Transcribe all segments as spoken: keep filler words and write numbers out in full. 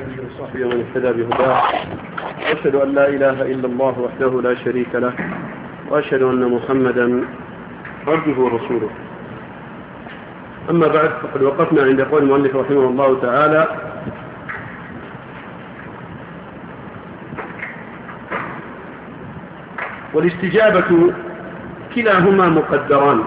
آله وصحبه ومن اهتدى بهداه، وأشهد أن لا إله إلا الله وحده لا شريك له، وأشهد أن محمدا عبده ورسوله. أما بعد، فقد وقفنا عند قول المؤلف رحمه الله تعالى: والاستجابة كلاهما مقدران،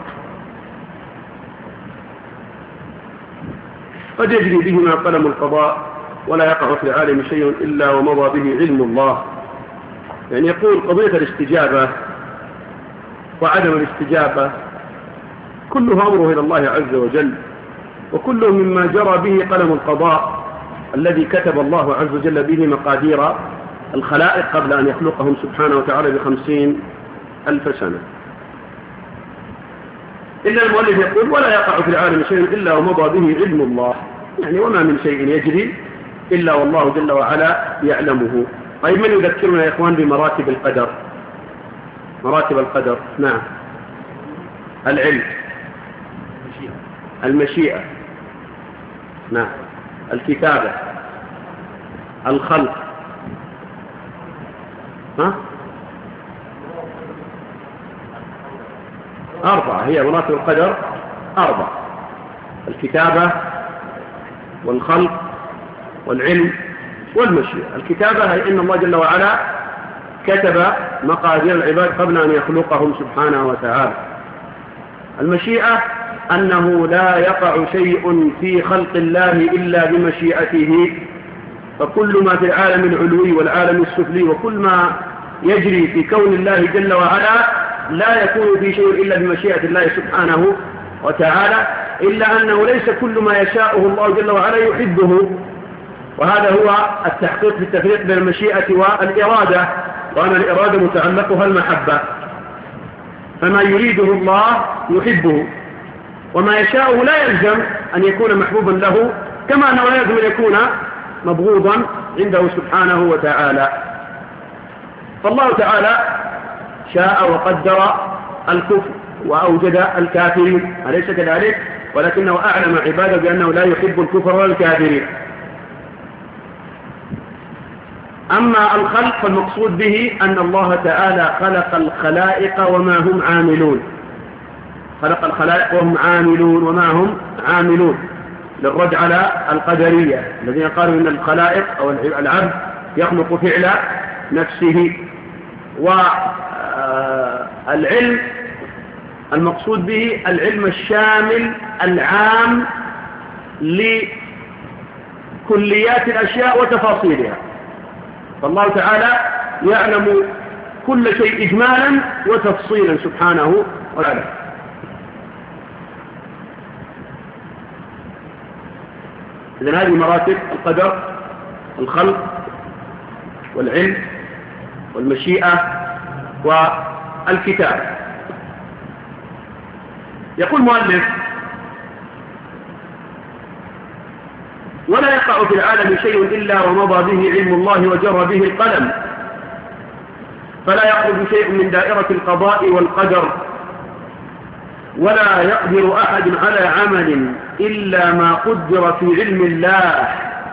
قد يجري بهما قلم القضاء ولا يقع في العالم شيء إلا ومضى به علم الله. يعني يقول قضية الاستجابة وعدم الاستجابة كلها أمره إلى الله عز وجل، وكله مما جرى به قلم القضاء الذي كتب الله عز وجل به مقادير الخلائق قبل أن يخلقهم سبحانه وتعالى بخمسين ألف سنة. إلا المؤلف يقول: ولا يقع في العالم شيء إلا ومضى به علم الله. يعني وما من شيء يجري إلا والله جل وعلا يعلمه. طيب، من يذكرنا يا إخوان بمراتب القدر؟ مراتب القدر، نعم: العلم، المشيئة، نعم، الكتابة، الخلق، ها؟ أربعة، هي مراتب القدر أربعة: الكتابة والخلق والعلم والمشيئة. الكتابة هي إن الله جل وعلا كتب مقادير العباد قبل أن يخلقهم سبحانه وتعالى. المشيئة أنه لا يقع شيء في خلق الله إلا بمشيئته، فكل ما في العالم العلوي والعالم السفلي وكل ما يجري في كون الله جل وعلا لا يكون في شيء إلا بمشيئة الله سبحانه وتعالى، إلا أنه ليس كل ما يشاءه الله جل وعلا يحبه، وهذا هو التحقيق في التفريق بين المشيئة والإرادة، وأن الإرادة متعلقها المحبة، فما يريده الله يحبه، وما يشاءه لا يلزم أن يكون محبوبا له، كما أنه لا يلزم أن يكون مبغوضا عنده سبحانه وتعالى. فالله تعالى شاء وقدر الكفر وأوجد الكافرين، أليس كذلك؟ ولكنه أعلم عباده بأنه لا يحب الكفر والكافرين. أما الخلق فالمقصود به أن الله تعالى خلق الخلائق وما هم عاملون، خلق الخلائق وهم عاملون وما هم عاملون، للرد على القدرية الذين قالوا إن الخلائق أو العبد يخلق فعل نفسه. والعلم المقصود به العلم الشامل العام لكليات الأشياء وتفاصيلها، فالله تعالى يعلم كل شيء إجمالا وتفصيلا سبحانه وتعالى. إذن هذه مراتب القدر: الخلق والعلم والمشيئة والكتاب. يقول المؤلف: ولا يقع في العالم شيء إلا ومضى به علم الله وجرى به القلم، فلا يخرج شيء من دائرة القضاء والقدر، ولا يقدر أحد على عمل إلا ما قدر في علم الله،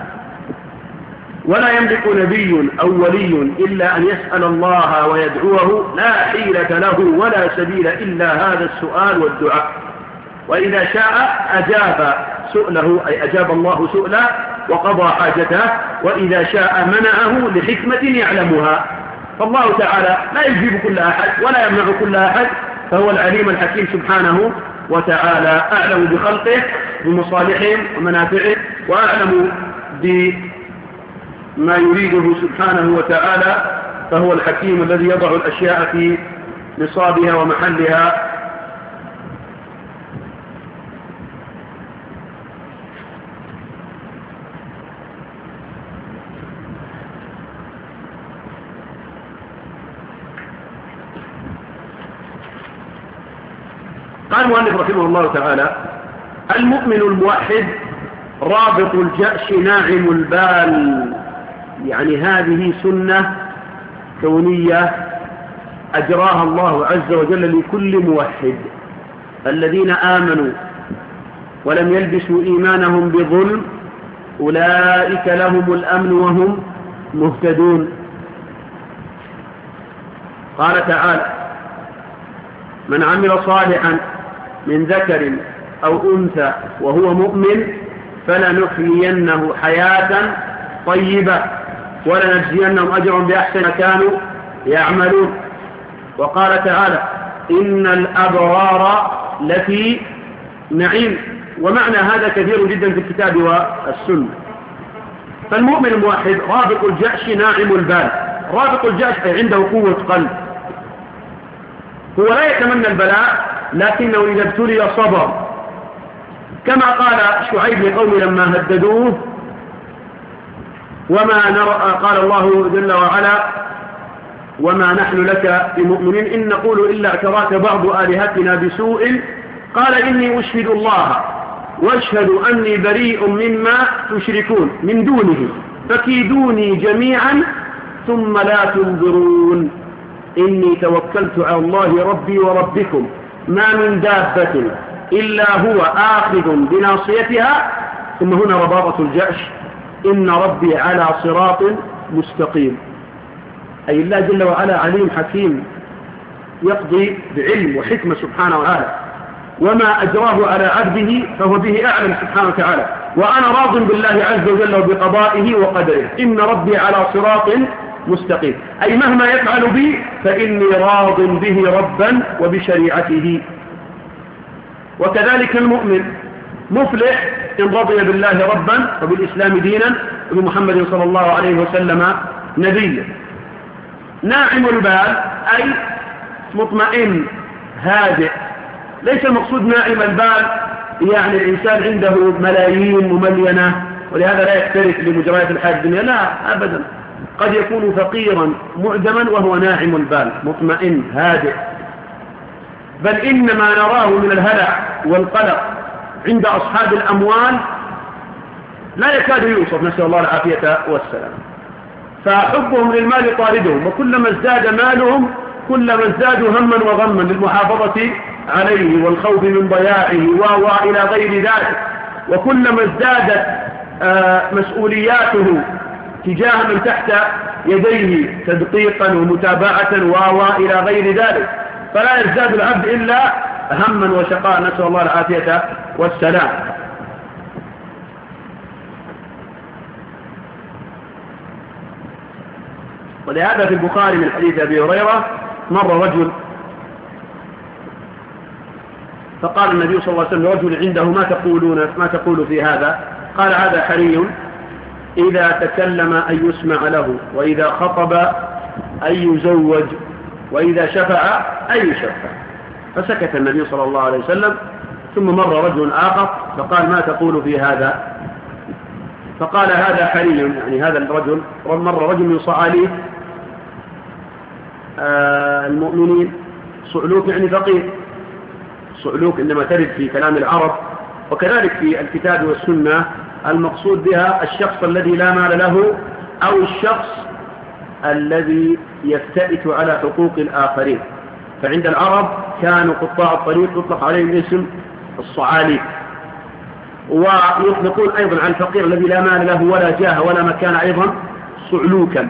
ولا يملك نبي أو ولي إلا أن يسأل الله ويدعوه، لا حيلة له ولا سبيل إلا هذا السؤال والدعاء، وإذا شاء أجاب سؤله، أي أجاب الله سؤله وقضى حاجته، وإذا شاء منعه لحكمة يعلمها. فالله تعالى لا يجيب كل أحد ولا يمنع كل أحد، فهو العليم الحكيم سبحانه وتعالى، أعلم بخلقه بمصالحهم ومنافعه، وأعلم بما يريده سبحانه وتعالى، فهو الحكيم الذي يضع الأشياء في نصابها ومحلها. قال المؤلف رحمه الله تعالى: المؤمن الموحد رابط الجأش ناعم البال. يعني هذه سنة كونية أجراها الله عز وجل لكل موحد، الذين آمنوا ولم يلبسوا إيمانهم بظلم أولئك لهم الأمن وهم مهتدون. قال تعالى: من عمل صالحا من ذكر أو أنثى وهو مؤمن فلنحيينه حياة طيبة ولنجزينهم أجرهم بأحسن ما كانوا يعملون. وقال تعالى: إن الأبرار لفي نعيم. ومعنى هذا كثير جدا في الكتاب والسنة. فالمؤمن الموحد رابط الجأش ناعم البال. رابط الجأش عنده قوة قلب، هو لا يتمنى البلاء لكنه إذا ابتلي صبر، كما قال شعيب لقومه لما هددوه: وما نرى، قال الله جل وعلا: وما نحن لك بمؤمنين إن نقول إلا اعتراك بعض آلهتنا بسوء قال إني أشهد الله واشهدوا أني بريء مما تشركون من دونه فكيدوني جميعا ثم لا تنظرون إني توكلت على الله ربي وربكم ما من دابة إلا هو آخذ بناصيتها. ثم هنا رباطة الجأش: إن ربي على صراط مستقيم. أي الله جل وعلا عليم حكيم يقضي بعلم وحكمة سبحانه وتعالى، وما أجراه على عبده فهو به أعلم سبحانه وتعالى. وأنا راض بالله عز وجل وبقضائه وقدره. إن ربي على صراط مستقيم، أي مهما يفعل بي فإني راض به ربا وبشريعته. وكذلك المؤمن مفلح إن رضي بالله ربا وبالإسلام دينا وبمحمد صلى الله عليه وسلم نبيا. ناعم البال أي مطمئن هادئ. ليس المقصود ناعم البال يعني الإنسان عنده ملايين مملينة ولهذا لا يكترث لمجريات الحياة الدنيا، لا أبدا. قد يكون فقيرا معدما وهو ناعم البال مطمئن هادئ. بل إنما نراه من الهلع والقلق عند أصحاب الأموال لا يكاد يوصف، نسأل الله العافية والسلام. فحبهم للمال طاردهم، وكلما ازداد مالهم كلما ازدادوا هما وغما للمحافظة عليه والخوف من ضياعه وإلى غير ذلك. وكلما ازدادت مسؤولياته تجاه من تحت يديه تدقيقا ومتابعة وإلى غير ذلك، فلا يزداد العبد إلا هما وشقاء، نسأل الله العافية والسلام. ولهذا في البخاري من حديث أبي هريرة مر رجل فقال النبي صلى الله عليه وسلم لرجل عنده: ما تقولون ما تقول في هذا؟ قال: هذا حري إذا تكلم أن يسمع له، وإذا خطب أن يزوج، وإذا شفع أن يشفع. فسكت النبي صلى الله عليه وسلم. ثم مر رجل آخر فقال: ما تقول في هذا؟ فقال: هذا حري، يعني هذا الرجل مر رجل من صعاليك آه المؤمنين. صعلوك يعني فقير. صعلوك إنما ترد في كلام العرب، وكذلك في الكتاب والسنة المقصود بها الشخص الذي لا مال له أو الشخص الذي يفتئت على حقوق الآخرين. فعند العرب كانوا قطاع الطريق يطلق عليهم اسم الصعاليك. ويطلقون أيضا على الفقير الذي لا مال له ولا جاه ولا مكان أيضا صعلوكا،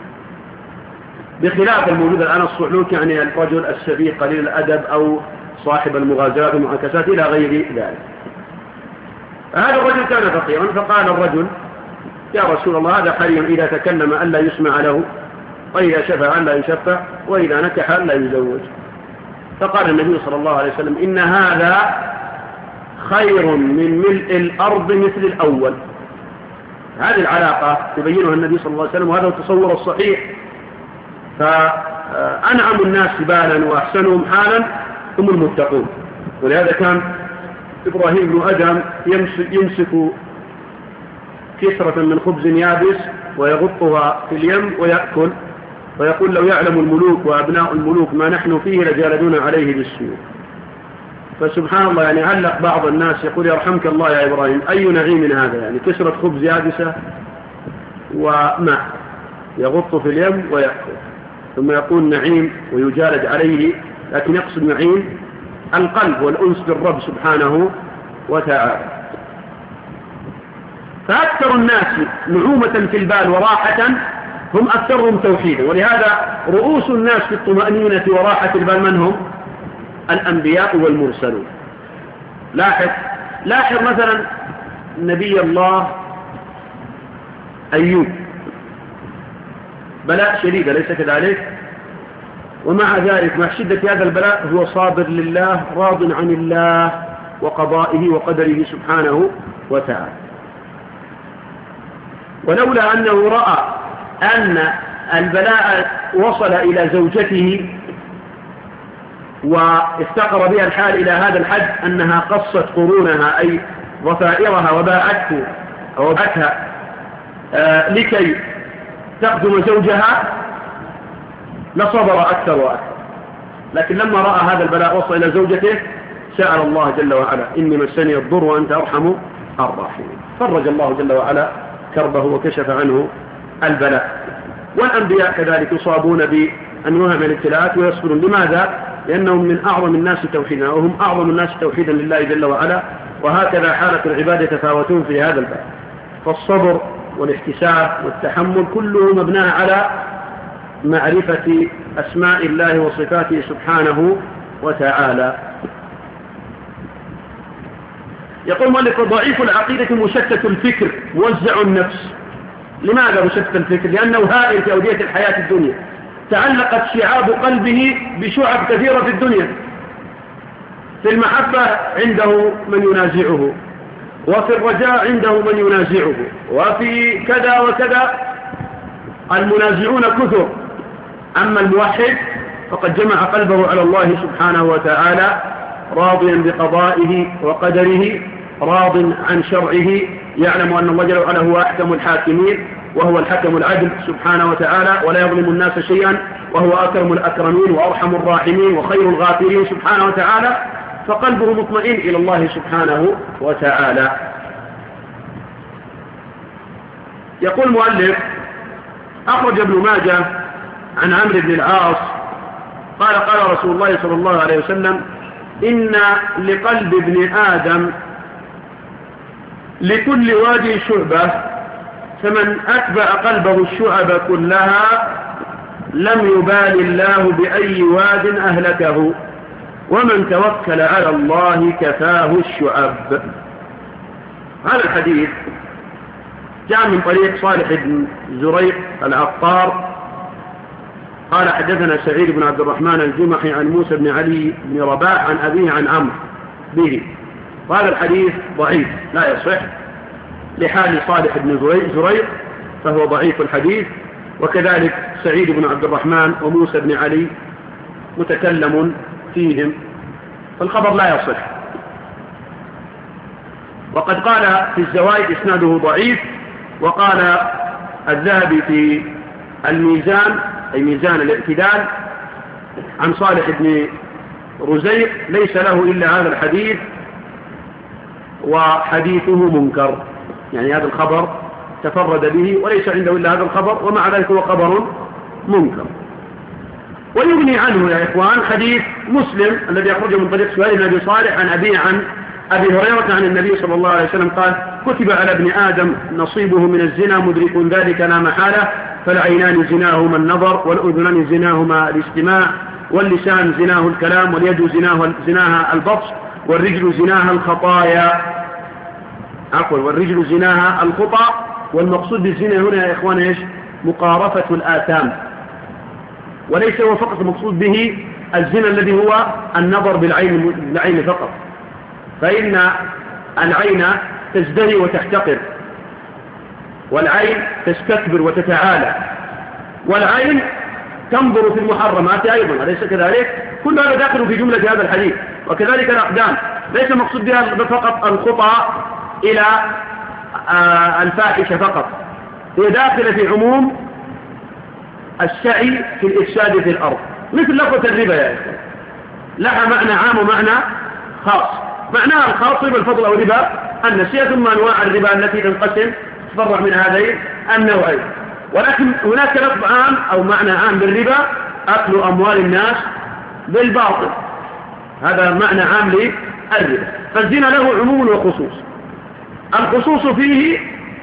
بخلاف الموجود الآن الصعلوك يعني الرجل السبي قليل الأدب أو صاحب المغازات والمعاكسات إلى غير ذلك. هذا الرجل كان فقيرا، فقال الرجل: يا رسول الله، هذا حري إذا تكلم ألا يسمع له، وإذا شفع ألا يشفع، وإذا نكح ألا يزوج. فقال النبي صلى الله عليه وسلم: إن هذا خير من ملء الأرض مثل الأول. هذه العلاقة يبينها النبي صلى الله عليه وسلم، وهذا التصور الصحيح. فأنعم الناس بالا وأحسنهم حالا هم المتقون. ولهذا كان إبراهيم بن أدهم يمسك كسرة من خبز يابس ويغطها في اليم ويأكل، ويقول: لو يعلم الملوك وأبناء الملوك ما نحن فيه لجالدون عليه بالسيوف. فسبحان الله، يعني علق بعض الناس يقول: يرحمك الله يا إبراهيم، أي نعيم هذا؟ يعني كسرة خبز يابسة وماء يغط في اليم ويأكل، ثم يقول نعيم ويجالد عليه، لكن يقصد نعيم القلب والأنس بالرب سبحانه وتعالى. فأكثر الناس نعومة في البال وراحة هم أكثرهم توحيدا، ولهذا رؤوس الناس في الطمأنينة وراحة البال من هم؟ الأنبياء والمرسلون. لاحظ لاحظ مثلا نبي الله أيوب، بلاء شديد أليس كذلك؟ ومع ذلك مع شدة هذا البلاء هو صابر لله راض عن الله وقضائه وقدره سبحانه وتعالى. ولولا أنه رأى أن البلاء وصل إلى زوجته وافتقر بها الحال إلى هذا الحد أنها قصت قرونها أي ضفائرها وباعته أو باعتها آه لكي تخدم زوجها لصبر أكثر وأكثر، لكن لما رأى هذا البلاء وصل إلى زوجته سأل الله جل وعلا إني مسني الضر وأنت أرحم الراحمين، فرج الله جل وعلا كربه وكشف عنه البلاء. والأنبياء كذلك يصابون بأنواع من الابتلاءات ويصبرون. لماذا؟ لأنهم من أعظم الناس توحيدا وهم أعظم الناس توحيدا لله جل وعلا، وهكذا حالة العباد يتفاوتون في هذا الباب. فالصبر والاحتساب والتحمل كله مبنى على معرفة أسماء الله وصفاته سبحانه وتعالى. يقول مؤلف ضعيف العقيدة مشتت الفكر موزع النفس. لماذا مشتت الفكر؟ لأنه هائل في أودية الحياة الدنيا، تعلقت شعاب قلبه بشعب كثيرة في الدنيا. في المحبة عنده من ينازعه، وفي الرجاء عنده من ينازعه، وفي كذا وكذا المنازعون كثر. أما الموحد فقد جمع قلبه على الله سبحانه وتعالى راضيا بقضائه وقدره، راض عن شرعه، يعلم أن الله جل وعلا هو أحكم الحاكمين وهو الحكم العدل سبحانه وتعالى، ولا يظلم الناس شيئا، وهو أكرم الأكرمين وأرحم الراحمين وخير الغافرين سبحانه وتعالى، فقلبه مطمئن إلى الله سبحانه وتعالى. يقول المؤلف أخرج ابن ماجه عن عمرو بن العاص قال قال رسول الله صلى الله عليه وسلم إن لقلب ابن آدم لكل وادي شعبة، فمن أتبع قلبه الشعب كلها لم يبال الله بأي واد أهلكه، ومن توكل على الله كفاه الشعب. هذا الحديث جاء من طريق صالح بن زريق العطار قال حدثنا سعيد بن عبد الرحمن الجمحي عن موسى بن علي بن رباح عن أبيه عن عمرو به. وهذا الحديث ضعيف لا يصح لحال صالح بن زريق فهو ضعيف الحديث، وكذلك سعيد بن عبد الرحمن وموسى بن علي متكلم فيهم، فالخبر لا يصح. وقد قال في الزوائد إسناده ضعيف، وقال الذهبي في الميزان أي ميزان الاعتدال عن صالح بن رزيق ليس له إلا هذا الحديث وحديثه منكر، يعني هذا الخبر تفرد به وليس عنده إلا هذا الخبر، ومع ذلك هو خبر منكر. ويغني عنه يا إخوان حديث مسلم الذي أخرجه من طريق سهيل بن أبي صالح عن أبي عن أبي هريرة عن النبي صلى الله عليه وسلم قال كتب على ابن آدم نصيبه من الزنا مدرك ذلك لا محالة، فالعينان زناهما النظر، والأذنان زناهما الاستماع، واللسان زناه الكلام، واليد زناه زناها البطش، والرجل زناها الخطايا عفوا والرجل زناها الخطأ. والمقصود بالزنا هنا يا إخوان إيش؟ مقارفة الآثام، وليس هو فقط المقصود به الزنا الذي هو النظر بالعين بالعين فقط، فإن العين تزدري وتحتقر، والعين تستكبر وتتعالى، والعين تنظر في المحرمات أيضا، أليس كذلك؟ كل هذا داخل في جملة هذا الحديث. وكذلك الأقدام ليس مقصود بها فقط الخطأ إلى الفاحشة فقط، هي داخلة في عموم السعي في الإفساد في الأرض، مثل لفظة الربا يا إخوان، لها معنى عام ومعنى خاص. معناها الخاص ربا الفضل أو ربا النسيئة، ثم أنواع الربا التي تنقسم تفرع من هذين النوعين. ولكن هناك لفظ عام أو معنى عام بالربا أكل أموال الناس بالباطل، هذا معنى عام للربا. فالزنا له عموم وخصوص. الخصوص فيه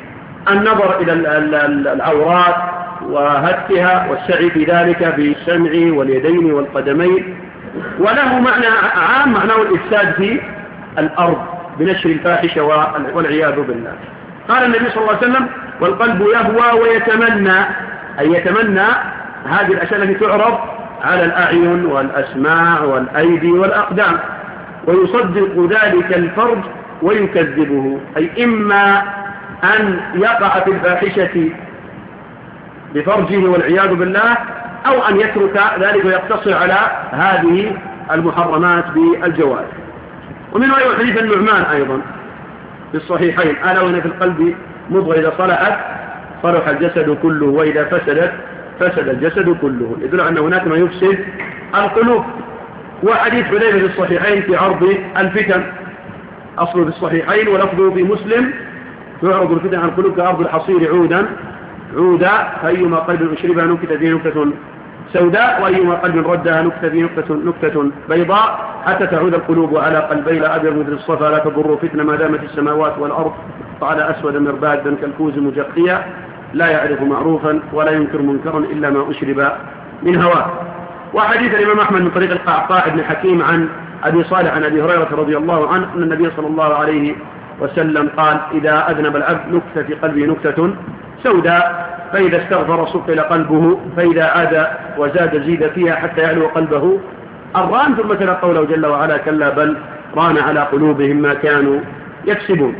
النظر إلى العورات وهتكها والسعي في ذلك بالسمع واليدين والقدمين. وله معنى عام معناه الإفساد في الأرض بنشر الفاحشة والعياذ بالله. قال النبي صلى الله عليه وسلم والقلب يهوى ويتمنى، أي يتمنى هذه الأشياء التي تعرض على الأعين والأسماع والأيدي والأقدام، ويصدق ذلك الفرج ويكذبه، أي إما أن يقع في الفاحشة بفرجه والعياذ بالله، أو أن يترك ذلك ويقتصر على هذه المحرمات بالجوارح. ومن رأيه حديث النعمان أيضا في الصحيحين ألا وإن في القلب مضغة إذا صلحت صلح الجسد كله وإذا فسدت فسد الجسد كله، يدل أن هناك ما يفسد القلوب. وحديث حذيفة في الصحيحين في عرض الفتن، أصله في الصحيحين ولفظه في مسلم تعرض الفتن عن القلوب كأرض الحصير عودا عودا، فأيما قلب أشربها نكتة فيه نكتة سوداء، وأيما قلب ردها نكتة فيه نكتة, نكتة بيضاء، حتى تعود القلوب على قلبي لا أبيض مثل الصفا لا تضر فتنة ما دامت السماوات والأرض، على أسود مربادا كالكوز مجقيا، لا يعرف معروفا ولا ينكر منكرا إلا ما أشرب من هواه. وحديث الإمام أحمد من طريق القعقاع بن حكيم عن أبي صالح عن أبي هريرة رضي الله عنه أن النبي صلى الله عليه وسلم قال إذا أذنب العبد نكتة في قلبه نكتة سوداء، فإذا استغفر صقل قلبه، فإذا عاد وزاد زيد فيها حتى يعلو قلبه الران. ثم تلا قوله جل وعلا كلا بل ران على قلوبهم ما كانوا يكسبون.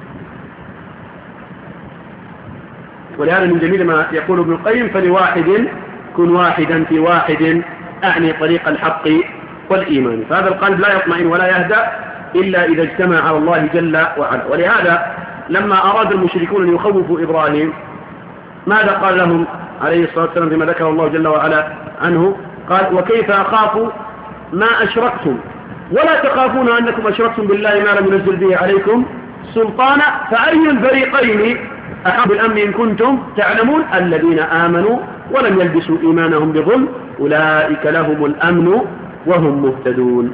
ولهذا من جميل ما يقول ابن القيم فلواحد كن واحدا في واحد أعني طريق الحق والإيمان. فهذا القلب لا يطمئن ولا يهدأ إلا إذا اجتمع على الله جل وعلا. ولهذا لما أراد المشركون أن يخوفوا إبراهيم ماذا قال لهم عليه الصلاة والسلام فيما ذكر الله جل وعلا عنه؟ قال وكيف أخاف ما أشركتم ولا تخافون أنكم أشركتم بالله ما لم ينزل به عليكم سلطانا فأي الفريقين أحب بالأمن إن كنتم تعلمون الذين آمنوا ولم يلبسوا إيمانهم بظلم أولئك لهم الأمن وهم مهتدون.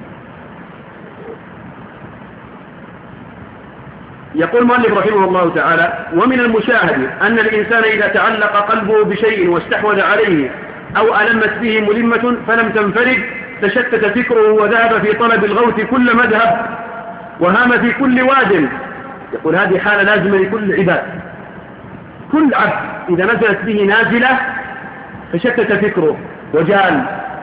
يقول مؤلف رحمه الله تعالى ومن المشاهد أن الإنسان إذا تعلق قلبه بشيء واستحوذ عليه أو ألمت به ملمة فلم تنفرد تشتت فكره وذهب في طلب الغوث كل مذهب وهام في كل واد. يقول هذه حالة لازمة لكل عباد. كل عبد إذا نزلت به نازلة فشتت فكره وجال،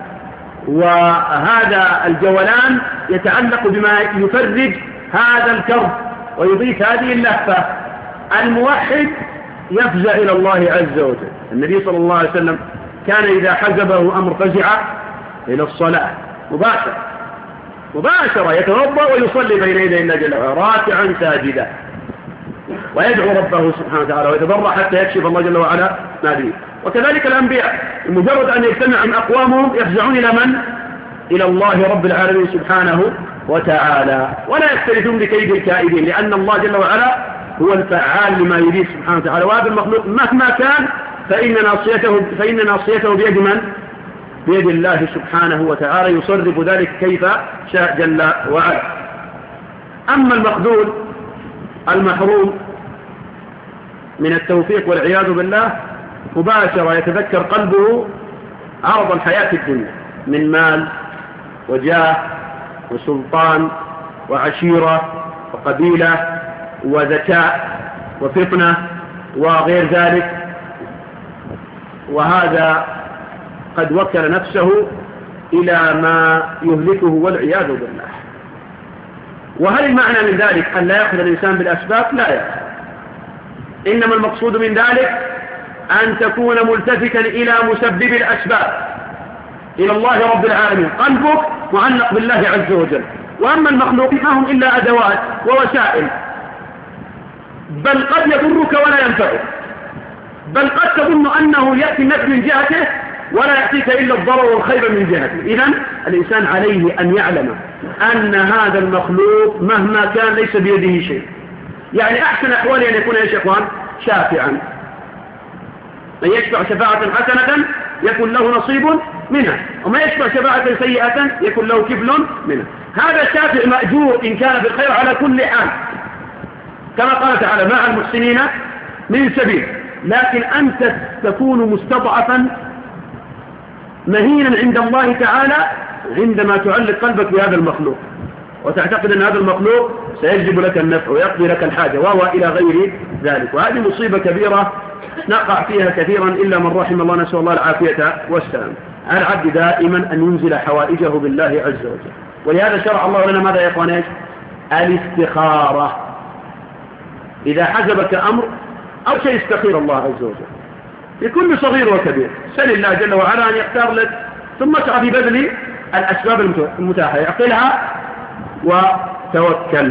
وهذا الجولان يتعلق بما يفرج هذا الكرب ويضيف هذه اللهفة. الموحد يفزع إلى الله عز وجل. النبي صلى الله عليه وسلم كان إذا حزبه أمر فزع إلى الصلاة مباشرة مباشرة يتوضأ ويصلي بين يدي الله جل وعلا راكعا ساجدا ويدعو ربه سبحانه وتعالى ويتضرع حتى يكشف الله جل وعلا ما به. وكذلك الأنبياء مجرد أن يجتمع من أقوامهم يفزعون إلى من؟ إلى الله رب العالمين سبحانه وتعالى، ولا يختلفون بكيد الكائدين، لأن الله جل وعلا هو الفعال لما يريد سبحانه وتعالى. وهذا المخلوق مهما كان فإن ناصيته, فإن ناصيته بيد من؟ بيد الله سبحانه وتعالى يصرف ذلك كيف شاء جل وعلا. أما المخذول المحروم من التوفيق والعياذ بالله مباشرة يتذكر قلبه عرض الحياة الدنيا من مال وجاه وسلطان وعشيرة وقبيلة وذكاء وفطنة وغير ذلك، وهذا قد وكل نفسه إلى ما يهلكه والعياذ بالله. وهل المعنى من ذلك أن لا يأخذ الإنسان بالأسباب؟ لا يأخذ، إنما المقصود من ذلك أن تكون ملتفتا إلى مسبب الأسباب، إلى الله رب العالمين. قلبك معلق بالله عز وجل، وأما المخلوق ما هم إلا أدوات ووسائل، بل قد يضرك ولا ينفعك، بل قد تظن أنه يأتي النفع من جهته ولا يأتيك إلا الضرر والخير من جهته. إذن الإنسان عليه أن يعلم أن هذا المخلوق مهما كان ليس بيده شيء. يعني أحسن أحواله أن يكون يا إخوان شافعا، من يشفع شفاعة حسنة يكون له نصيب منها، وما يشفع شفاعة سيئة يكون له كفل منها. هذا الشافع مأجور إن كان بالخير على كل حال، كما قال تعالى مع المحسنين من سبيل، لكن أنت تكون مستضعفا مهينا عند الله تعالى عندما تعلق قلبك بهذا المخلوق وتعتقد أن هذا المخلوق سيجلب لك النفع ويقضي لك الحاجة وهو إلى غير ذلك. وهذه مصيبة كبيرة نقع فيها كثيرا إلا من رحم الله، نسأل الله العافية والسلام. على العبد دائما أن ينزل حوائجه بالله عز وجل، ولهذا شرع الله لنا ماذا يا إخواني؟ الاستخارة. إذا حزبك أمر أو شيء استخير الله عز وجل في كل صغير وكبير، سل الله جل وعلا أن يختار لك، ثم اسعى في بذل الأسباب المتاحة، اعقلها وتوكل.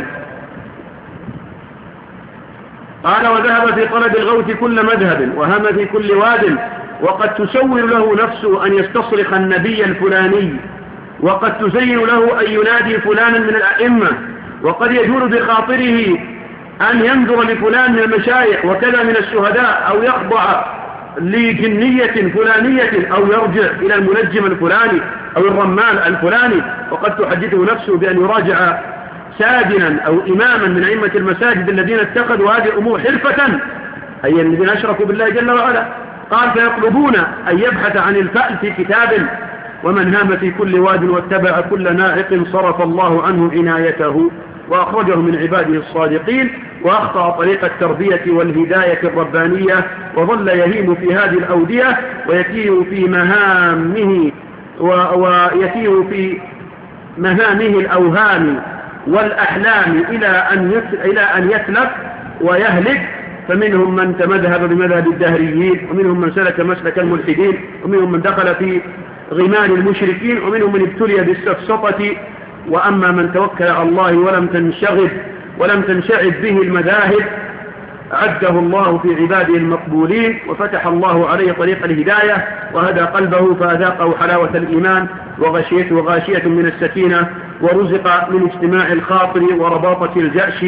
قال وذهب في طلب الغوث كل مذهب وهم في كل واد، وقد تسول له نفسه أن يستصرخ النبي الفلاني، وقد تزين له أن ينادي فلانا من الأئمة، وقد يجول بخاطره أن ينظر لفلان من المشايخ وكذا من الشهداء، أو يخضع لجنية فلانية، أو يرجع إلى المنجم الفلاني أو الرمال الفلاني. وقد تحدثه نفسه بأن يراجع سادنا أو إماما من أئمة المساجد الذين اتخذوا هذه الأمور حرفة، أي الذين أشركوا بالله جل وعلا. قال فيطلبون أن يبحث عن الفأل في كتاب، ومن هام في كل واد واتبع كل ناعق صرف الله عنه عنايته وأخرجه من عباده الصادقين، وأخطأ طريق التربية والهداية الربانية، وظل يهيم في هذه الأودية ويتيه في مهامه ويتيه في مهامه الأوهام والأحلام إلى أن إلى أن يتلف ويهلك. فمنهم من تمذهب بمذهب الدهريين، ومنهم من سلك مسلك الملحدين، ومنهم من دخل في غمان المشركين، ومنهم من ابتلي بالسفسطة. وأما من توكل على الله ولم تنشغل ولم تنشعب به المذاهب عده الله في عباده المقبولين، وفتح الله عليه طريق الهداية وهدى قلبه فأذاقه حلاوة الإيمان وغشيته غاشية من السكينة، ورزق من اجتماع الخاطر ورباطة الجأش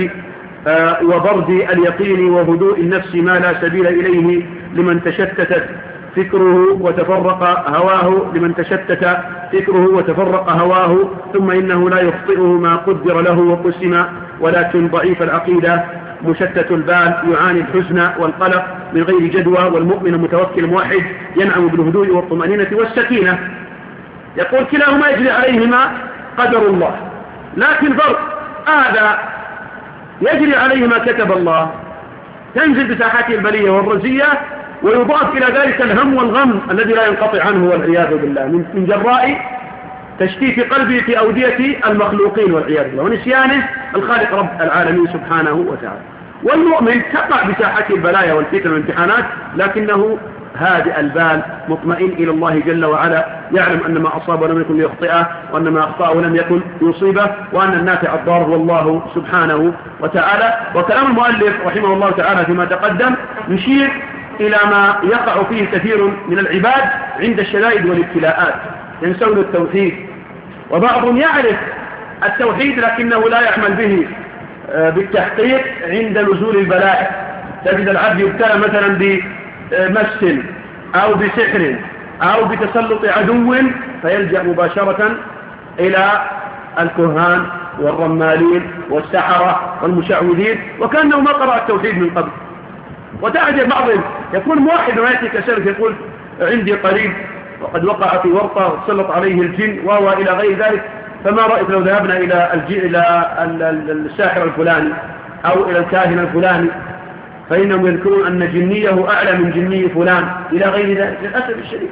وبرد اليقين وهدوء النفس ما لا سبيل إليه لمن تشتتت فكره وتفرق هواه لمن تشتت فكره وتفرق هواه ثم إنه لا يخطئه ما قدر له وقسم، ولكن ضعيف العقيدة مشتت البال يعاني الحزن والقلق من غير جدوى، والمؤمن المتوكل موحد ينعم بالهدوء والطمأنينة والسكينة. يقول كلاهما يجري عليهما قدر الله، لكن فرق هذا يجري عليه ما كتب الله، تنزل بساحات البلية والرزية، ويضاف إلى ذلك الهم والغم الذي لا ينقطع عنه والعياذ بالله من جراء تشتيت قلبه في أودية المخلوقين والعياذ بالله ونسيانه الخالق رب العالمين سبحانه وتعالى. والمؤمن تقع بساحات البلايا والفتن والامتحانات، لكنه هادئ البال مطمئن إلى الله جل وعلا، يعلم أن ما أصابه لم يكن ليخطئه، وأن ما أخطأه لم يكن يصيبه، وأن النافع الضار هو الله سبحانه وتعالى. وكلام المؤلف رحمه الله تعالى فيما تقدم يشير إلى ما يقع فيه كثير من العباد عند الشدائد والابتلاءات، ينسون التوحيد، وبعضهم يعرف التوحيد لكنه لا يعمل به بالتحقيق عند نزول البلاء. تجد العبد يبتلى مثلا بمس أو بسحر أو بتسلط عدو فيلجأ مباشرة إلى الكهان والرمالين والسحرة والمشعوذين، وكأنه ما قرأ التوحيد من قبل. وتعجب بعضهم يكون موحد ويأتي كسلف يقول عندي قريب وقد وقع في ورطة وتسلط عليه الجن وهو إلى غير ذلك، فما رأيت لو ذهبنا إلى إلى الساحر الفلاني أو إلى الكاهن الفلاني، فإنهم يذكرون أن جنيه أعلى من جني فلان إلى غير ذلك للأسف الشديد.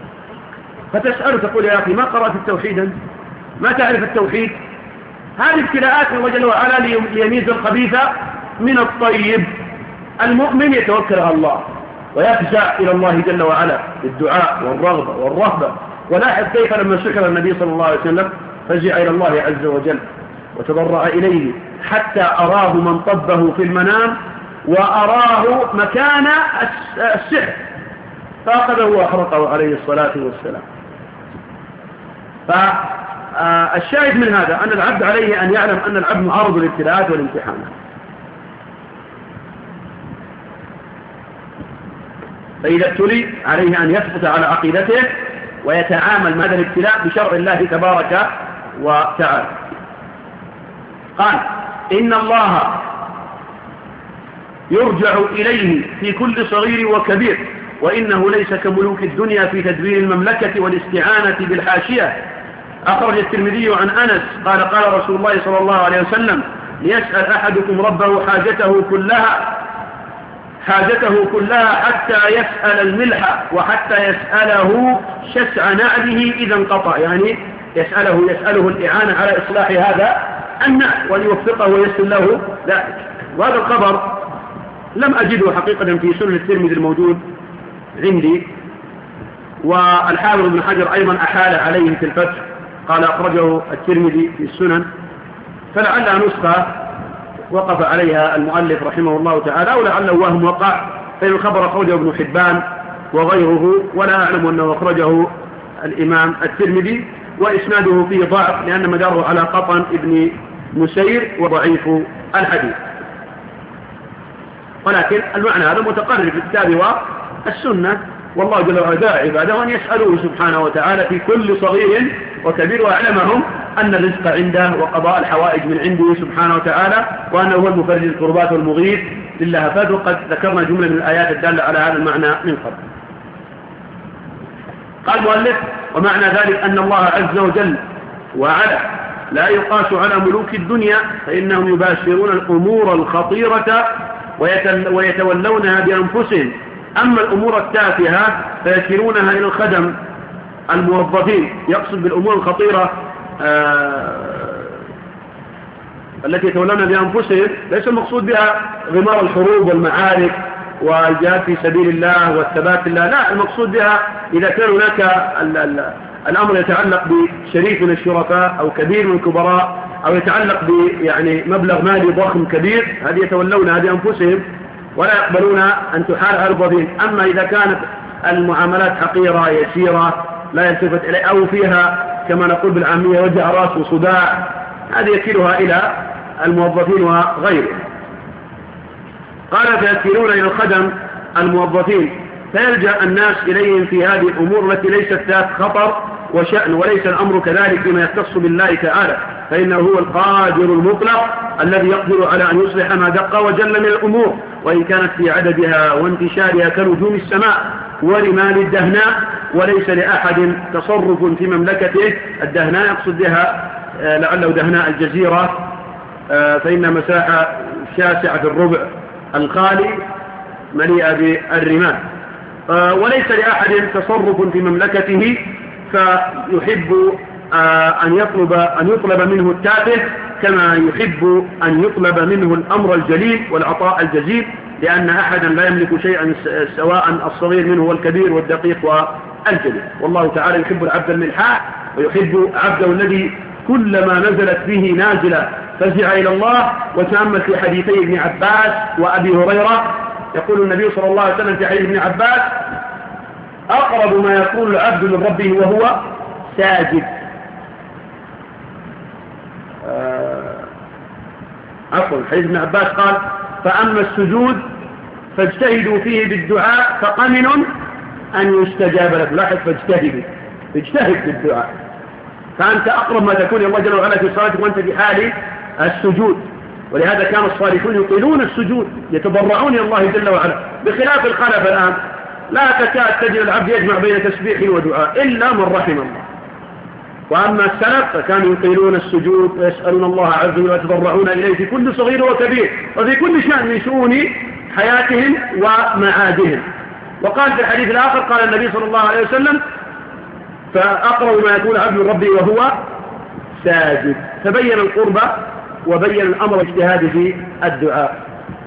فتسأله تقول يا أخي ما قرأت التوحيد أنت؟ ما تعرف التوحيد؟ هذه ابتلاءات من وجل وعلا ليميز الخبيث من الطيب. المؤمن يتوكل على الله ويفزع إلى الله جل وعلا بالدعاء والرغبة والرهبة. ولاحظ كيف لما سكر النبي صلى الله عليه وسلم فزع إلى الله عز وجل وتضرع إليه حتى أراه من طبه في المنام وأراه مكان السحر فأخذه وأحرقه عليه الصلاة والسلام. فالشاهد من هذا أن العبد عليه أن يعلم أن العبد معرض للابتلاءات والامتحانات، فإذا ابتلي عليه أن يثبت على عقيدته ويتعامل مع هذا الابتلاء بشرع الله تبارك وتعالى. قال إن الله يرجع إليه في كل صغير وكبير، وإنه ليس كملوك الدنيا في تدبير المملكة والاستعانة بالحاشية. أخرج الترمذي عن أنس قال قال رسول الله صلى الله عليه وسلم: ليسأل أحدكم ربه حاجته كلها حاجته كلها حتى يسأل الملح وحتى يسأله شسع نعله إذا انقطع، يعني يسأله يسأله الإعانة على إصلاح هذا النعل وأن يوفقه ويسر له ذلك. وهذا الخبر لم أجده حقيقة في سنن الترمذي الموجود عندي، والحافظ ابن حجر أيضا أحال عليه في الفتح، قال أخرجه الترمذي في السنن، فلعلها نسخة وقف عليها المؤلف رحمه الله تعالى، ولعله وهم وقع، فإن الخبر أخرجه ابن حبان وغيره، ولا أعلم أنه أخرجه الإمام الترمذي، وإسناده فيه ضعف لأن مداره على قطن ابن مسير وضعيف الحديث، ولكن المعنى هذا متقرر في الكتاب والسنة. والله جل وعلا داعي عباده أن يسألوه سبحانه وتعالى في كل صغير وكبير، وأعلمهم أن الرزق عنده وقضاء الحوائج من عنده سبحانه وتعالى، وأنه هو المفرج الكربات والمغيث للهفات، وقد ذكرنا جملة من الآيات الدالة على هذا المعنى من قبل. قال المؤلف: ومعنى ذلك أن الله عز وجل وعلا لا يقاس على ملوك الدنيا، فإنهم يباشرون الأمور الخطيرة ويتولونها بأنفسهم، أما الأمور التافهة فيكلونها إلى الخدم الموظفين. يقصد بالأمور الخطيرة آه التي يتولونها بأنفسهم ليس المقصود بها غمار الحروب والمعارك والجهاد في سبيل الله والثبات الله، لا، المقصود بها إذا كان هناك الأمر يتعلق بشريك من الشرفاء أو كبير من الكبراء، أو يتعلق يعني مبلغ مالي ضخم كبير، هذه يتولونها بأنفسهم ولا يقبلون أن تحال على الضبين. أما إذا كانت المعاملات حقيرة يسيرة لا يلتفت إليه، أو فيها كما نقول بالعامية وجع راس وصداع، هذه يكيلها إلى الموظفين وغيرهم. قال: فيكيلون إلى الخدم الموظفين، فيلجأ الناس إليهم في هذه الأمور التي ليست ذات خطر وشأن، وليس الأمر كذلك فيما يختص بالله تعالى، فإنه هو القادر المطلق الذي يقدر على أن يصلح ما دق وجل من الأمور، وإن كانت في عددها وانتشارها كنجوم السماء ورمال الدهناء، وليس لأحد تصرف في مملكته. الدهناء يقصد بها لعله دهناء الجزيرة، فإن مساحة شاسعة في الربع الخالي مليئة بالرمال، وليس لأحد تصرف في مملكته، فيحب أن يطلب أن يطلب منه التافه كما يحب أن يطلب منه الأمر الجليل والعطاء الجزيل، لأن أحدا لا يملك شيئا سواء الصغير منه والكبير والدقيق والجليل. والله تعالى يحب العبد الملحاح، ويحب عبده الذي كلما نزلت به نازلة فزع إلى الله. وتأمل في حديثي ابن عباس وأبي هريرة، يقول النبي صلى الله عليه وسلم في حديث ابن عباس: أقرب ما يكون العبد من ربه وهو ساجد. عفوا حديث ابن عباس قال: فأما السجود فاجتهدوا فيه بالدعاء فقمن أن يستجاب لك. لاحظ: فاجتهدوا، اجتهد بالدعاء، فأنت أقرب ما تكون الله جل وعلا في صلاتك وأنت في حال السجود. ولهذا كان الصالحون يطيلون السجود يتضرعون إلى الله جل وعلا، بخلاف الخلف الآن لا تكاد تجد العبد يجمع بين تسبيح ودعاء إلا من رحم الله. وأما السلف فكانوا يطيلون السجود ويسألون الله عز وجل ويتضرعون إليه في كل صغير وكبير وفي كل شأن من شؤون حياتهم ومعادهم. وقال في الحديث الآخر قال النبي صلى الله عليه وسلم: فأقرب ما يكون عبد ربي وهو ساجد. فبين القرب وبين الأمر اجتهاد في الدعاء.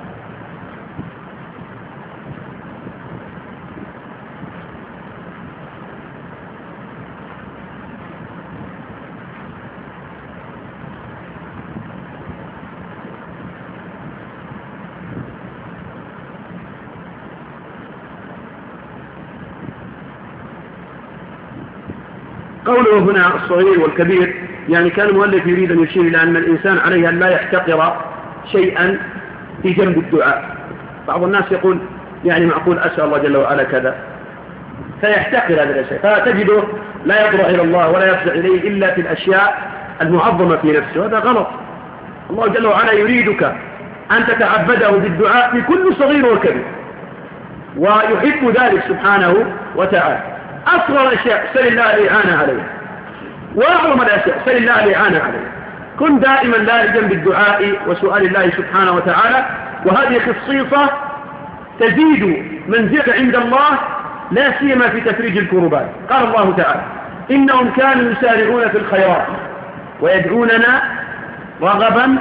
قوله هنا الصغير والكبير، يعني كان المؤلف يريد أن يشير إلى أن الإنسان عليه أن لا يحتقر شيئا في جنب الدعاء. بعض الناس يقول يعني معقول أسأل الله جل وعلا كذا، فيحتقر هذا الشيء، فتجده لا يضرع إلى الله ولا يفزع إليه إلا في الأشياء المعظمة في نفسه. هذا غلط. الله جل وعلا يريدك أن تتعبده بالدعاء في كل صغير وكبير، ويحب ذلك سبحانه وتعالى. أصغر الأشياء سل الله الإعانة عليه، وأعظم الأشياء سل الله الإعانة عليه. كن دائما لائجا بالدعاء وسؤال الله سبحانه وتعالى، وهذه خصيصة تزيد منزلة عند الله لا سيما في تفريج الكربات. قال الله تعالى: إنهم كانوا يسارعون في الخيرات ويدعوننا رغبا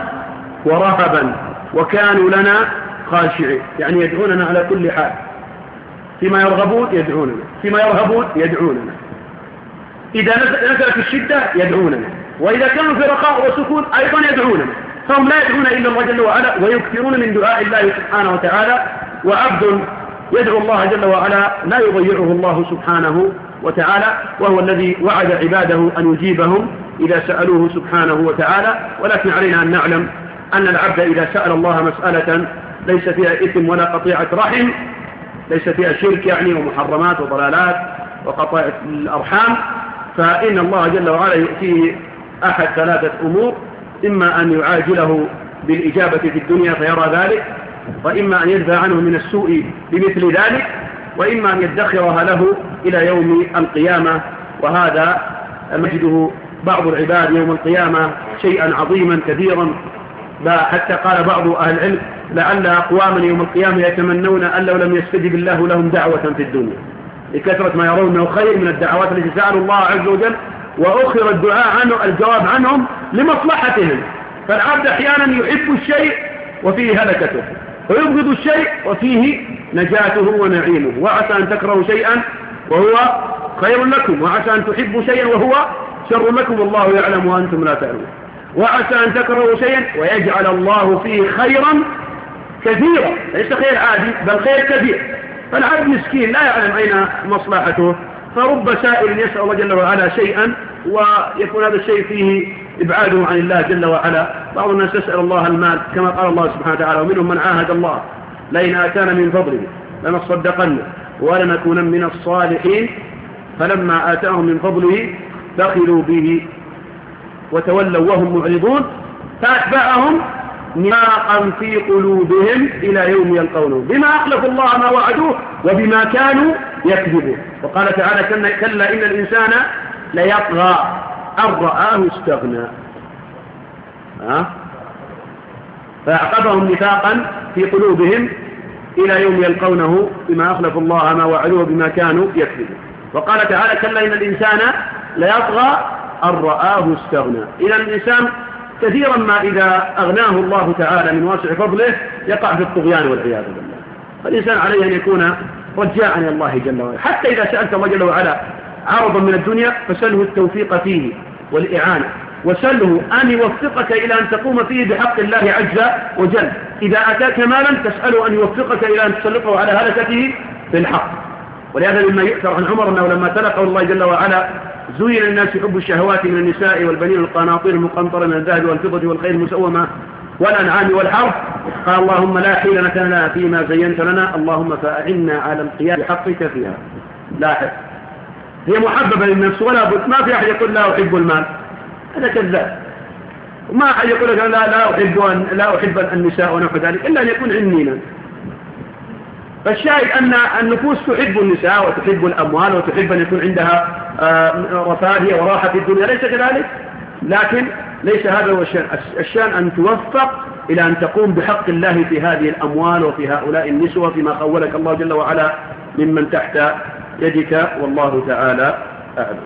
ورهبا وكانوا لنا خاشعين. يعني يدعوننا على كل حال، فيما يرغبون يدعوننا، فيما يرهبون يدعوننا، إذا نزلت الشدة يدعوننا، وإذا كانوا في رخاء وسكون أيضا يدعوننا. فهم لا يدعون إلا الله جل وعلا، ويكثرون من دعاء الله سبحانه وتعالى. وعبد يدعو الله جل وعلا لا يضيعه الله سبحانه وتعالى، وهو الذي وعد عباده أن يجيبهم إذا سألوه سبحانه وتعالى. ولكن علينا أن نعلم أن العبد إذا سأل الله مسألة ليس فيها إثم ولا قطيعة رحم، ليس فيها شرك يعني ومحرمات وضلالات وقطع الأرحام، فإن الله جل وعلا يؤتيه أحد ثلاثة أمور: إما أن يعاجله بالإجابة في الدنيا فيرى ذلك، وإما أن يدفع عنه من السوء بمثل ذلك، وإما أن يدخرها له إلى يوم القيامة. وهذا مجده بعض العباد يوم القيامة شيئا عظيما كثيرا، حتى قال بعض أهل العلم: لعل أقواما يوم القيامة يتمنون أن لو لم يستجب الله لهم دعوة في الدنيا، لكثرة ما يرونه خير من الدعوات التي سألوا الله عز وجل، وأخر الدعاء عنه الجواب عنهم لمصلحتهم. فالعبد أحيانا يحب الشيء وفيه هلكته، ويبغض الشيء وفيه نجاته ونعيمه. وعسى أن تكرهوا شيئا وهو خير لكم، وعسى أن تحبوا شيئا وهو شر لكم، والله يعلم وأنتم لا تعلمون. وعسى أن تكرهوا شيئا ويجعل الله فيه خيرا كثيرا، ليس خير عادي بل خير كثير. فالعبد مسكين لا يعلم أين مصلحته، فرب سائل يسأل الله جل وعلا شيئا ويكون هذا الشيء فيه إبعاده عن الله جل وعلا. بعض الناس يسأل الله المال كما قال الله سبحانه وتعالى: ومنهم من عاهد الله لئن آتانا من فضله لنصدقن ولنكونن من الصالحين فلما آتاهم من فضله بخلوا به وتولوا وهم معرضون فأتبعهم نفاقا في قلوبهم إلى يوم يلقونه بما أخلفوا الله ما وعدوه وبما كانوا يكذبون. وقال تعالى: كلا إن الإنسان ليطغى أن رآه استغنى. أه؟ فأعقبهم نفاقا في قلوبهم إلى يوم يلقونه بما أخلفوا الله ما وعدوه وبما كانوا يكذبون. وقال تعالى: كلا إن الإنسان ليطغى أن رآه استغنى. إذا الإنسان كثيرا ما إذا أغناه الله تعالى من واسع فضله يقع في الطغيان والعياذ بالله. فالإنسان عليه أن يكون رجاء إلى الله جل وعلا، حتى إذا سألت الله جل وعلا عرضا من الدنيا فسله التوفيق فيه والإعانة، وسله أن يوفقك إلى أن تقوم فيه بحق الله عز وجل. إذا أتاك مالا تسأله أن يوفقك إلى أن تسلطه على هلكته في الحق. ولهذا مما يؤثر عن عمر أنه لما تلقى الله جل وعلا زين للناس حب الشهوات من النساء والبنين والقناطير المقنطرة من الذهب والفضة والخيل المسومة والأنعام والحرث قال: اللهم لا حيلة لنا فيما زينت لنا، اللهم فأعنا على القيام بحقك فيها. لاحظ، هي محببة للنفس ولا بد. ما في أحد يقول لا أحب المال، هذا كذاب. وما أحد يقول لك لا لا أحب أن لا أحب النساء ونحو ذلك إلا أن يكون عنينا. فالشاهد أن النفوس تحب النساء وتحب الأموال وتحب أن يكون عندها رفاهية وراحة في الدنيا، ليس كذلك. لكن ليس هذا هو الشأن. الشأن أن توفق إلى أن تقوم بحق الله في هذه الأموال وفي هؤلاء النسوة فيما خولك الله جل وعلا ممن تحت يدك، والله تعالى أعلم.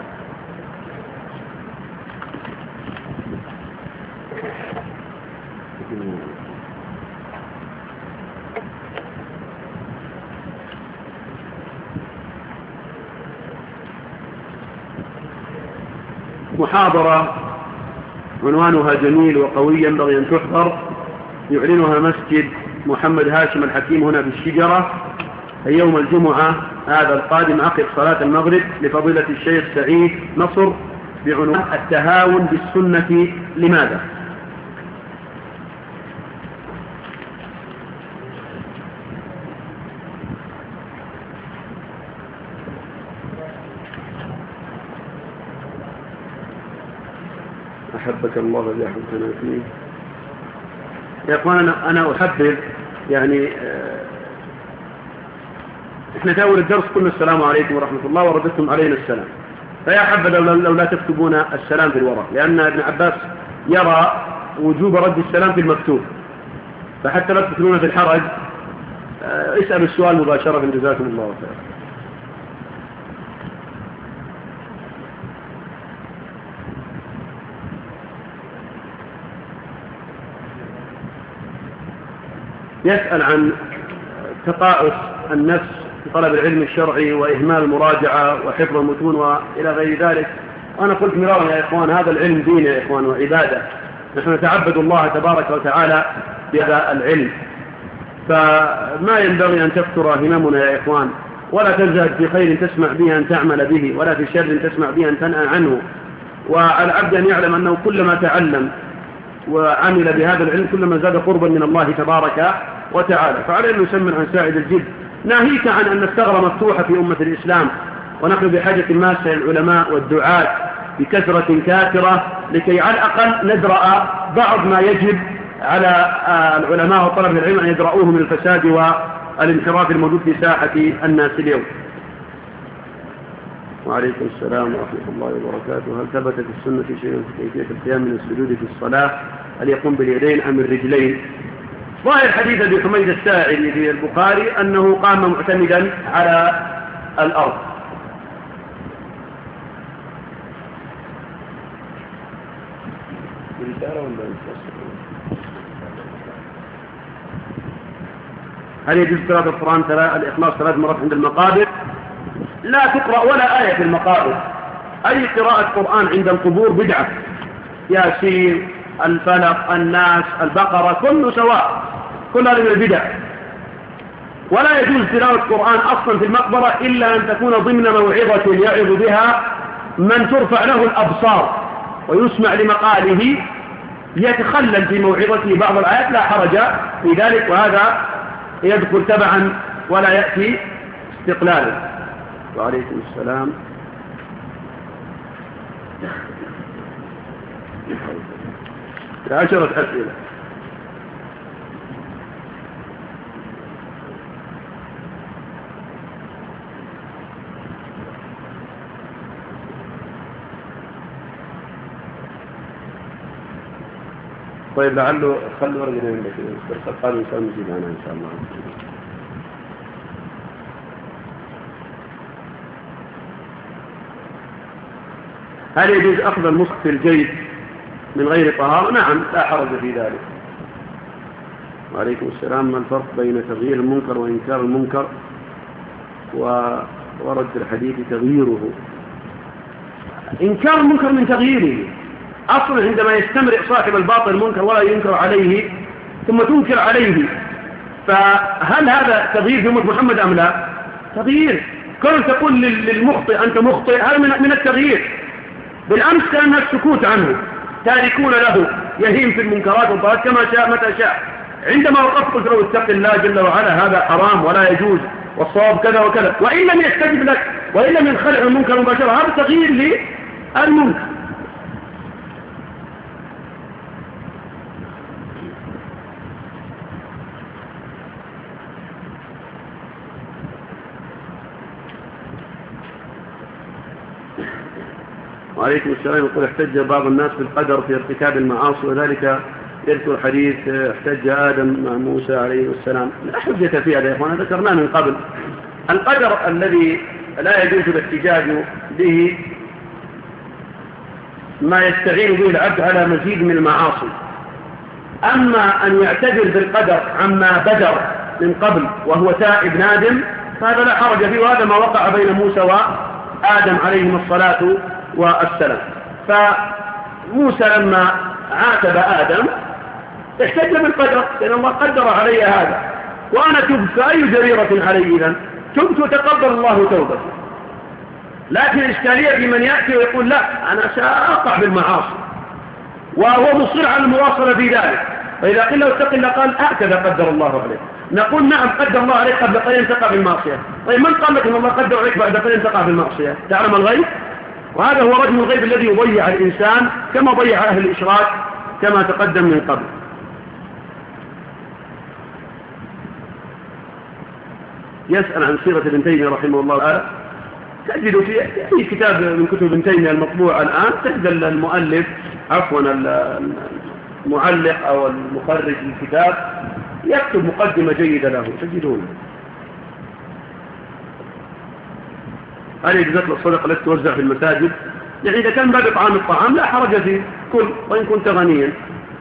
محاضرة عنوانها جميل وقوي ينبغي أن تحضر، يعلنها مسجد محمد هاشم الحكيم هنا بالشجرة يوم الجمعة هذا القادم عقب صلاة المغرب لفضيلة الشيخ سعيد نصر بعنوان التهاون بالسنة لماذا؟ أحبك الله الذي أحببتنا فيه يا إخوان أنا أحبب يعني إحنا تاول الدرس قلنا السلام عليكم ورحمة الله وردتم علينا السلام، فيا حبذا لو, لو لا تكتبون السلام في الورق، لأن ابن عباس يرى وجوب رد السلام في المكتوب، فحتى لا تدخلون في الحرج اسألوا السؤال مباشرة. جزاكم الله خيرا. يسأل عن تقاعس النفس في طلب العلم الشرعي وإهمال المراجعة وحفظ المتون وإلى غير ذلك. وأنا قلت مرارا يا إخوان هذا العلم دين يا إخوان وعبادة، نحن نتعبد الله تبارك وتعالى بهذا العلم، فما ينبغي أن تكثر هممنا يا إخوان، ولا تزهد في خير تسمع به أن تعمل به، ولا في شر تسمع به أن تنأى عنه. وعلى العبد أن يعلم أنه كلما تعلم وعمل بهذا العلم كلما زاد قربا من الله تبارك وتعالى. فعليه أن نسمن عن ساعد الجد، ناهيك عن أن الثغرة مفتوحة في أمة الإسلام، ونحن بحاجة ماسة العلماء والدعاة بكثرة كاثرة لكي على الأقل ندرأ بعض ما يجب على العلماء وطلب العلم أن يدرؤوه من الفساد والانحراف الموجود في ساحة الناس اليوم. وعليكم السلام ورحمة الله وبركاته. هل ثبت في السنة في شيء في كيفية القيام من السجود في الصلاة؟ هل يقوم باليدين أم الرجلين؟ ظاهر حديث أبي حميد الساعدي في البخاري أنه قام معتمدا على الأرض. هل يجوز قراءة القرآن الإخلاص ثلاث مرات عند المقابر؟ لا تقرأ ولا آية في المقابر. أي قراءة قرآن عند القبور بدعة، ياسين، الفلق، الناس، البقرة، كله سواء، كل هذه من البدع. ولا يجوز تلاوة القرآن أصلا في المقبرة إلا أن تكون ضمن موعظة يعظ بها من ترفع له الأبصار ويسمع لمقاله يتخلل في موعظته بعض الآيات، لا حرج في ذلك، وهذا يدخل تبعا ولا يأتي استقلالا. وعليكم السلام. عشرة أسئلة. طيب لعله خلوا ورقة عندك بس قالوا إنسان نجيب عنها إن شاء الله. هل يجوز أخذ المصحف في الجيب من غير طهارة؟ نعم لا حرج في ذلك. وعليكم السلام. ما الفرق بين تغيير المنكر وإنكار المنكر؟ وورد الحديث تغييره. إنكار المنكر من تغييره أصلا، عندما يستمرئ صاحب الباطل المنكر ولا ينكر عليه ثم تنكر عليه، فهل هذا تغيير في أمة محمد أم لا؟ تغيير. كون تقول للمخطئ أنت مخطئ هذا من التغيير. بالأمس كان السكوت عنه، تاركون له يهيم في المنكرات والطاعات كما شاء متى شاء. عندما وقفت قلت له اتق الله جل وعلا هذا حرام ولا يجوز والصواب كذا وكذا، وإن لم يستجب لك وإن لم ينخلع المنكر مباشرة هذا تغيير للمنكر. وعليكم السلام. يقول احتج بعض الناس بالقدر في ارتكاب المعاصي، وذلك يذكر حديث احتج آدم مع موسى عليه السلام. لا حجة في هذا يا إخوانا، ذكرناه من قبل. القدر الذي لا يجوز الاحتجاج به ما يستعين به العبد على مزيد من المعاصي. أما أن يعتذر بالقدر عما بدر من قبل وهو تائب نادم فهذا لا حرج فيه، وهذا ما وقع بين موسى وآدم عليهم الصلاة والسلام. فموسى لما عاتب آدم احتج بالقدر لأن الله قدر علي هذا، وأنا تبت فأي جريرة علي إذن؟ تبت وتقبل الله توبتي. لكن الإشكالية في من يأتي ويقول لا أنا سأقع بالمعاصي وهو مصر على المواصلة في ذلك، فإذا قيل له اتق الله قال هكذا قدر الله عليك. نقول نعم قدر الله عليك قبل قليل تقع بالمعصية. طيب من قال لك أن الله قدر عليك بعد قليل تقع بالمعصية؟ تعلم الغيب؟ وهذا هو رجم الغيب الذي يضيع الإنسان كما ضيع أهل الإشراك كما تقدم من قبل. يسأل عن سيرة ابن تيمية رحمه الله تعالى تجد في أي كتاب من كتب ابن تيمية المطبوع الآن تجد المؤلف عفوا المعلق أو المخرج للكتاب يكتب مقدمة جيدة له تجدونه. هذه جزاك الصدقة التي توزع في المساجد، يعني إذا كان باب إطعام الطعام لا حرج فيه كل وإن كنت غنيا.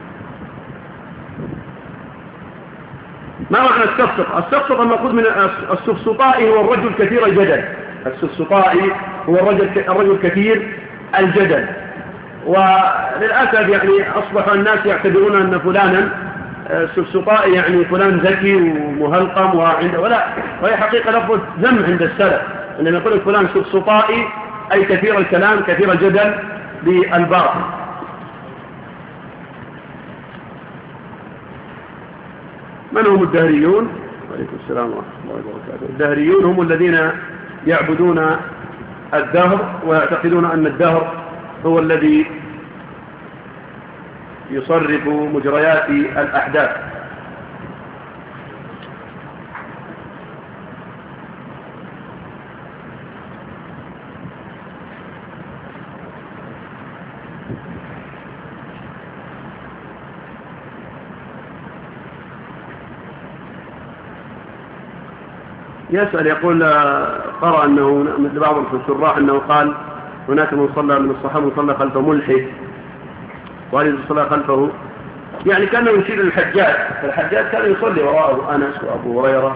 ما معنى السفسط؟ السفسط المأخوذ من السفسطائي هو الرجل كثير الجدل. السفسطائي هو الرجل الرجل كثير الجدل. وللأسف يعني أصبح الناس يعتبرون أن فلانا السفسطائي يعني فلان ذكي ومهلقم وعنده، ولا، وهي حقيقة لفظ ذم عند السلف إنما يقول فلان سفسطائي أي كثير الكلام كثير الجدل بالباطل. من هم الدهريون؟ وعليكم السلام ورحمة الله وبركاته. الدهريون هم الذين يعبدون الدهر ويعتقدون أن الدهر هو الذي يصرف مجريات الأحداث. يسأل يقول قرأ أنه مثل بعض الشراح أنه قال هناك من صلى من الصحابة من صلى خلفه ملحد وهل صلى خلفه، يعني كان يشير للحجاج، فالحجاج كان يصلي وراءه أنس وأبو هريرة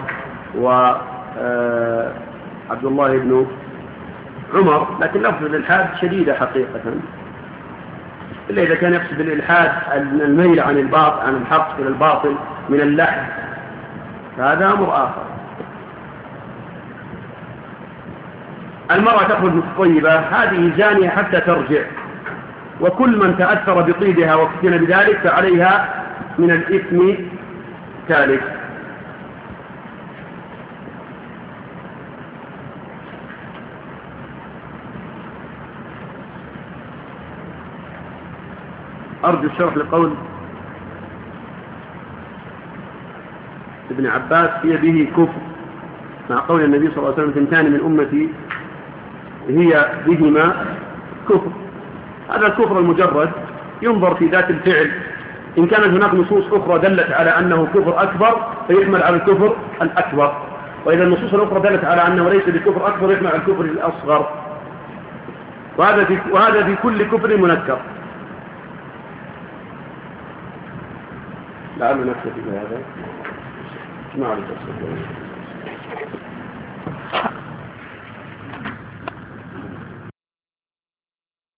وعبد الله بن عمر، لكن لفظ الإلحاد شديدة حقيقة، إلا إذا كان يقصد الإلحاد الميل عن الباطل عن الحق إلى الباطل من اللحن، فهذا أمر آخر. المرأة تخرج متطيبة هذه زانية حتى ترجع، وكل من تأثر بطيبها وفتن بذلك فعليها من الإثم ثالث. أرجو الشرح لقول ابن عباس هي به كفر، مع قول النبي صلى الله عليه وسلم ثنتان من أمتي هي بهما كفر. هذا الكفر المجرد ينظر في ذات الفعل، إن كانت هناك نصوص أخرى دلت على أنه كفر أكبر فيحمل على الكفر الأكبر، وإذا النصوص الأخرى دلت على أنه ليس بكفر أكبر يحمل على الكفر الأصغر، وهذا في, وهذا في كل كفر منكر. لعل نكتفي بهذا. ما عليك.